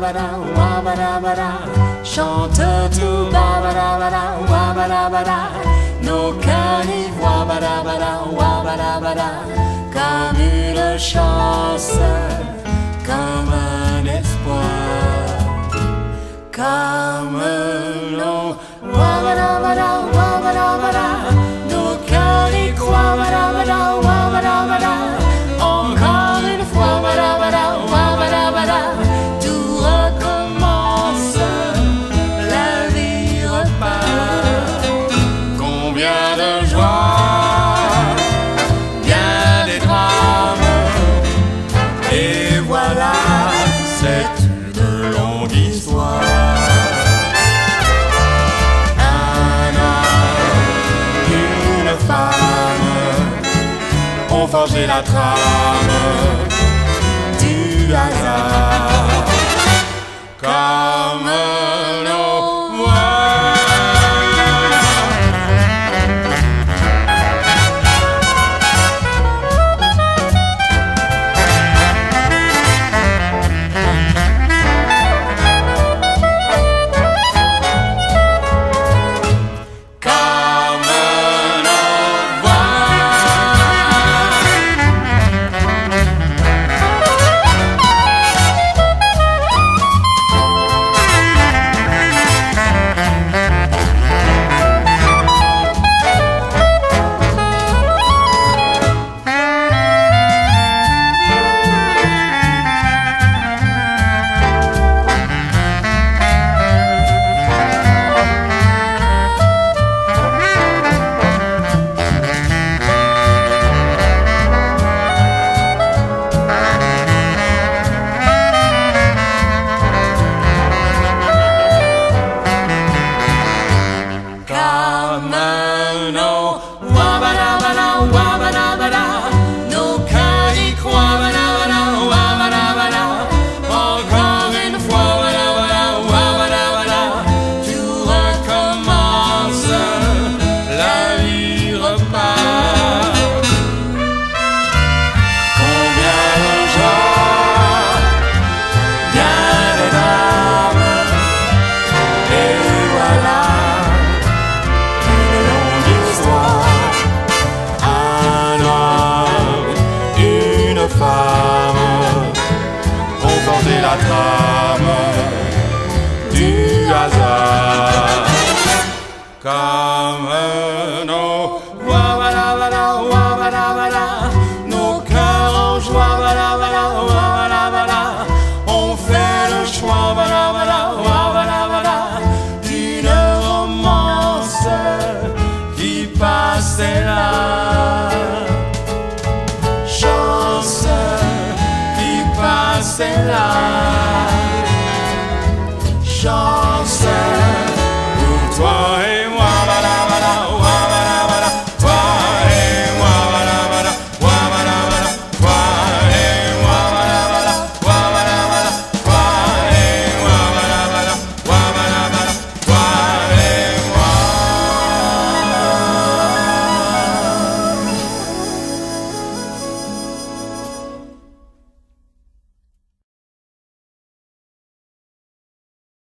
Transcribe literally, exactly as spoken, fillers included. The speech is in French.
wabada, wabada, wabada. Chante tout, wabada, wabada, wabada, wabada. Nos cœurs vivent, wabada, wabada, wabada, wabada. Comme une chance, comme un espoir, comme l'eau, wabada, wabada, wabada, wabada. Nos cœurs y croient, wabada, wabada, wabada, wabada. Encore une fois, wabada, wabada, wabada, wabada. Tout recommence, la vie repart. Combien de joie, bien des drames, et voilà, c'est une longue histoire. Un homme, une femme ont forgé la trame du hasard. Comme nos voix. La trame du hasard. Comme nos wabada, wabada, wabada, wabada. Nos cœurs en joie, wabada, wabada, wabada, wabada. On fait le choix, wabada, wabada, wabada, wabada. D'une romance qui passait là. Chance qui passait là.